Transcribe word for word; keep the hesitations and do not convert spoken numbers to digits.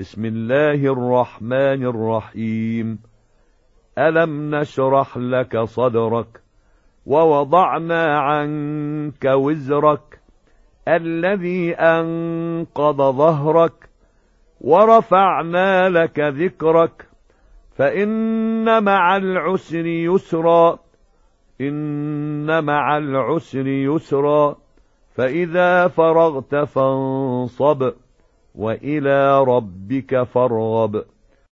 بسم الله الرحمن الرحيم. ألم نشرح لك صدرك ووضعنا عنك وزرك الذي أنقض ظهرك ورفعنا لك ذكرك فإن مع العسر يسرا إن مع العسر يسرا فإذا فرغت فانصب وإلى ربك فارغب.